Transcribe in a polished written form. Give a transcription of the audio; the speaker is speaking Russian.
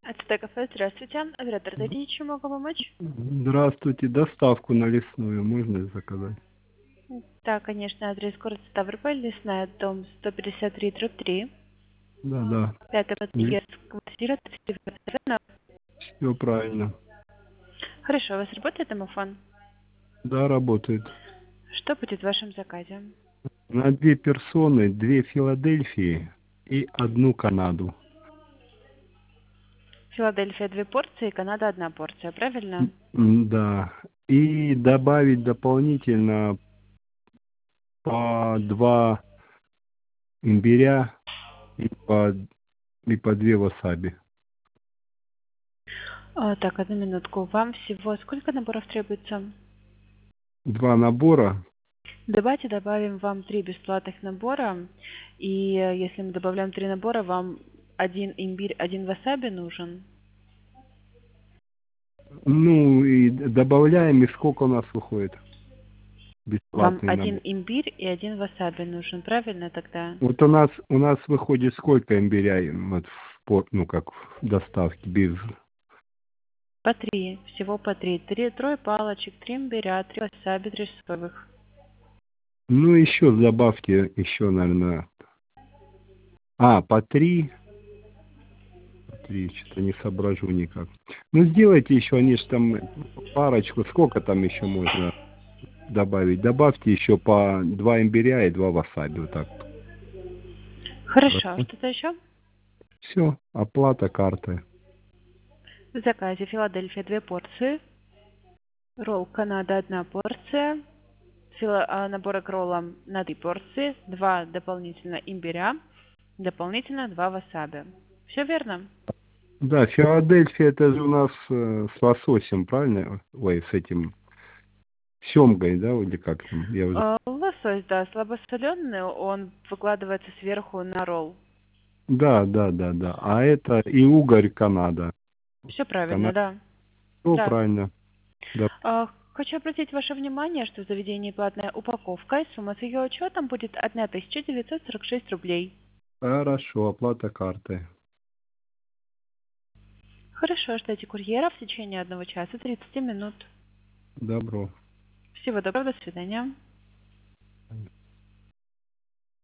АЦТ кафе, здравствуйте. Оператор, дадите, чем могу помочь? Здравствуйте. Доставку на Лесную можно заказать? Да, конечно, адрес город Ставрополь, Лесная, дом 153, дробь 3. Да, да. Пятый подъезд, квартира 39. Все правильно. Хорошо, у вас работает домофон? Да, работает. Что будет в вашем заказе? На 2 персоны, 2 Филадельфии и 1 Канаду. Филадельфия 2 порции, Канада 1 порция, правильно? Да. И добавить дополнительно по 2 имбиря и по 2 васаби. Так, одну минутку. Вам всего сколько наборов требуется? 2 набора. Давайте добавим вам 3 бесплатных набора. И если мы добавляем 3 набора, вам 1 имбирь, 1 васаби нужен. Ну и добавляем, и сколько у нас выходит? Вам Бесплатный 1 набор. имбирь и 1 васаби нужен, правильно тогда? Вот у нас выходит сколько имбиря вот ну как в доставке без. По 3, всего по 3. Трое палочек, 3 имбиря, 3 васаби, 3 соевых. Ну еще добавьте еще, наверное. По 3. Что-то не соображу никак. Ну сделайте еще, они же там парочку. Сколько там еще можно добавить? Добавьте еще по 2 имбиря и 2 васаби. Вот так. Хорошо, Хорошо. что-то еще? Все, оплата картой. В заказе Филадельфия 2 порции, ролл Канада 1 порция, набор к роллам на 3 порции, 2 дополнительно имбиря, дополнительно 2 васаби. Все верно? Да, Филадельфия это же у нас с лососем, правильно? Ой, с этим семгой, да, или как там? Я уже. Лосось, да, слабосоленый, он выкладывается сверху на ролл. Да, да, да, да. А это и угорь Канада. Все правильно, Канада. да. Все Да. правильно. Да. Хочу обратить ваше внимание, что в заведении платная упаковка, и сумма с ее учетом будет 1946 рублей. Хорошо, оплата картой. Хорошо, ждите курьера в течение 1 часа 30 минут. Добро. Всего доброго, до свидания.